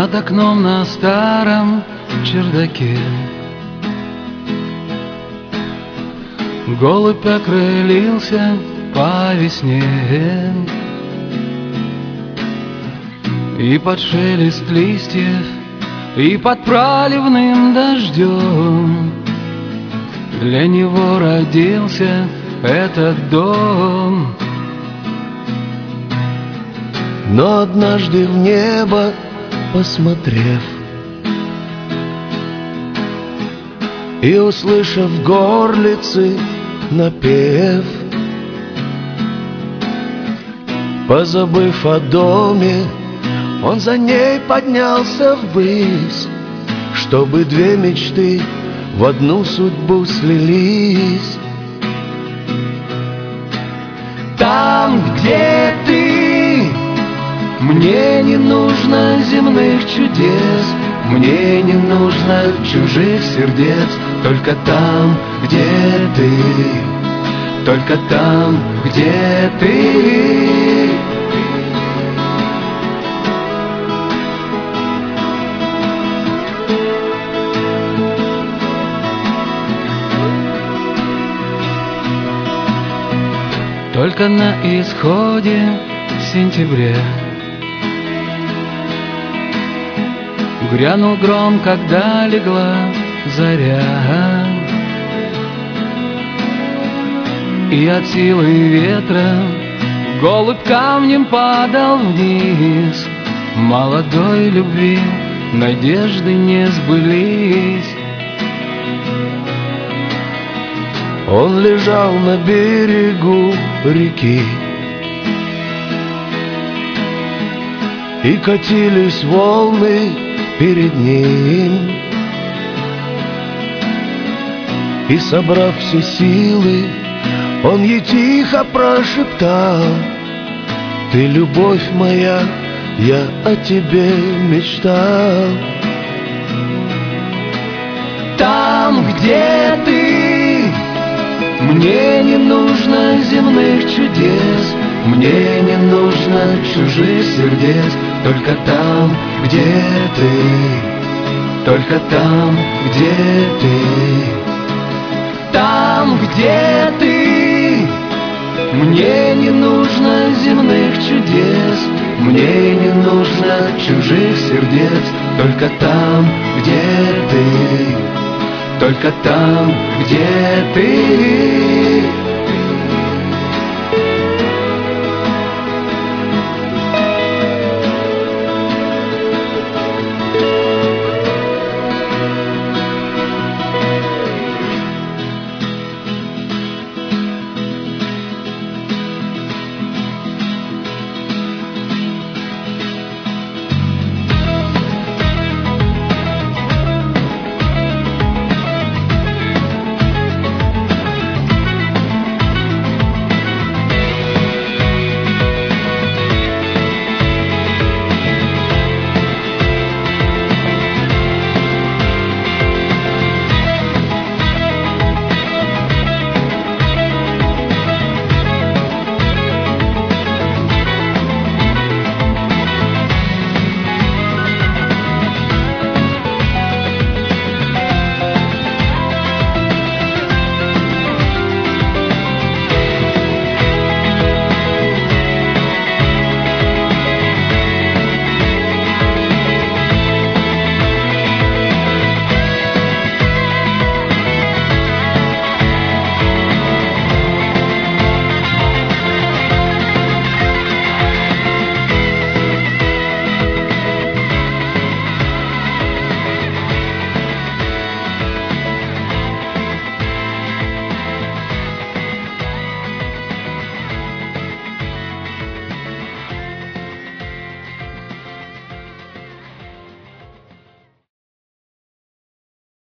Над окном на старом чердаке голубь окрылился по весне, и под шелест листьев, и под проливным дождем для него родился этот дом. Но однажды в небо посмотрев и услышав в горлице напев, позабыв о доме, он за ней поднялся ввысь, чтобы две мечты в одну судьбу слились. Там, где ты, мне не нужно земных чудес, мне не нужно чужих сердец. Только там, где ты, только там, где ты. Только на исходе сентября грянул гром, когда легла заря, и от силы ветра голубь камнем падал вниз. Молодой любви надежды не сбылись. Он лежал на берегу реки, и катились волны перед ним. И, собрав все силы, он ей тихо прошептал: ты, любовь моя, я о тебе мечтал. Там, где ты, мне не нужно земных чудес, мне не нужно чужих сердец. Только там, где ты, только там, где ты. Там, где ты, мне не нужно земных чудес, мне не нужно чужих сердец. Только там, где ты, только там, где ты.